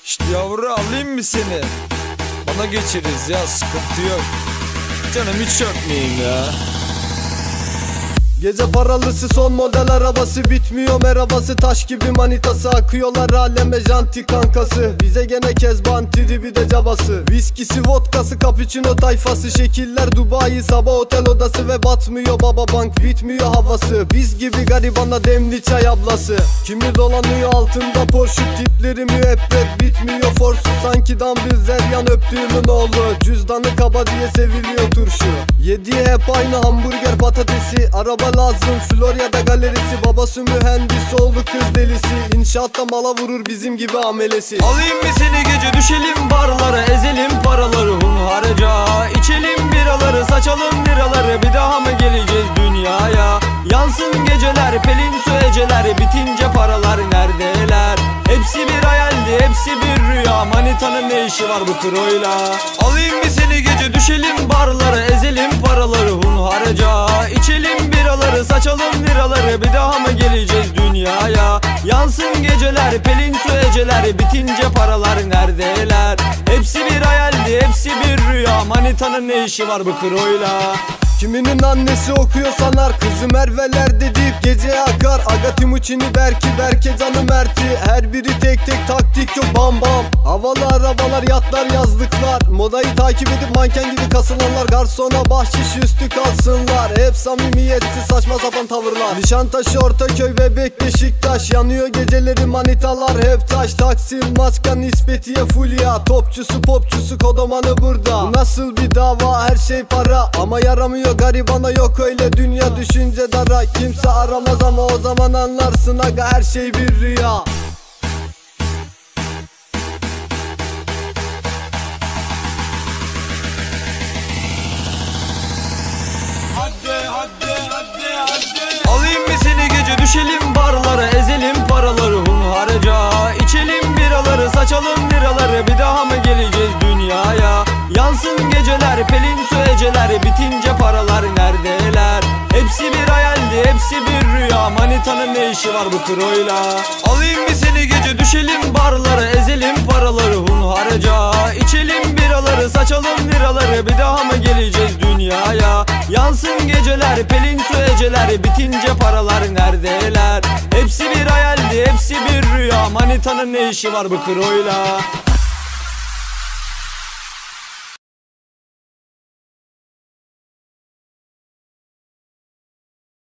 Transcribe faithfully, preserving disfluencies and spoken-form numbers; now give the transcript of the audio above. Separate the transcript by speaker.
Speaker 1: İşte yavru alayım mı seni? Bana geçeriz ya, sıkıntı yok. Canım hiç öpmeyeyim ya.
Speaker 2: Gece paralısı son model arabası, bitmiyor merhabası, taş gibi manitası, akıyorlar aleme janti kankası. Bize gene kezban tribi de cabası, viskisi vodkası cappuccino tayfası, şekiller Dubai sabah otel odası ve batmıyor baba bank, bitmiyor havası. Biz gibi garibana demli çay ablası, kimi dolanıyor altında Porsche, tipleri müebbet, bitmiyor forsu, sanki Dambil Zeryan öptüğümün oğlu. Cüzdanı kaba diye seviliyor turşu, yediği hep aynı hamburger patatesi. Araba lazım Florya'da galerisi, babası mühendis oğlu kız delisi, İnşaatta mala vurur bizim gibi amelesi.
Speaker 1: Alayım mı seni gece, düşelim barlara, ezelim paraları hunharca, içelim biraları, saçalım liraları, bir daha mı geleceğiz dünyaya? Yansın geceler, pelin su eceler, bitince paralar neredeler? Hepsi bir hayaldi, hepsi bir rüya, manitanın ne işi var bu kroyla? Alayım mı seni gece, düşelim barlara, ezelim paraları hunharca, içelim biraları, saçalım liraları, bir daha mı geleceğiz dünyaya? Yansın geceler, pelin su eceler, bitince paralar neredeler? Hepsi bir hayaldi, hepsi bir rüya, manitanın ne işi var bu kroyla?
Speaker 2: Kiminin annesi okuyor sanar, kızı Merve'lerde deyip gece akar. Aga Timuçin'i Berki, Berke canı Mert'i, her biri tek tek taktik yok bam bam. Havalı arabalar, yatlar, yazlıklar, modayı takip edip manken gibi kasılanlar, garsona bahşiş üstü kalsınlar. Hep samimiyetsiz saçma sapan tavırlar, Nişantaşı, Ortaköy, Bebek, Beşiktaş, yanıyor geceleri manitalar hep taş. Taksim, Maska, Nispetiye, Fulya, topçusu popçusu kodomanı burada. Bu nasıl bir dava, her şey para ama yaramıyor garibana, yok öyle dünya, düşünce dara, kimse aramaz ama o zaman anlarsın aga, her şey bir rüya.
Speaker 1: Hadi hadi hadi hadi. Alayım mı seni gece, düşelim barlara, ezelim paraları hunharca, içelim biraları, saçalım liraları, bir daha mı geleceğiz dünyaya? Yansın geceler, pelin su eceler, bitince paralar neredeler? Hepsi bir hayaldi, hepsi bir rüya, manitanın ne işi var bu kroyla? Alayım mı seni gece, düşelim barlara, ezelim paraları hunharca, içelim biraları, saçalım liraları, bir daha mı geleceğiz dünyaya? Yansın geceler, pelin su eceler, bitince paralar neredeler? Hepsi bir hayaldi, hepsi bir rüya, manitanın ne işi var bu kroyla?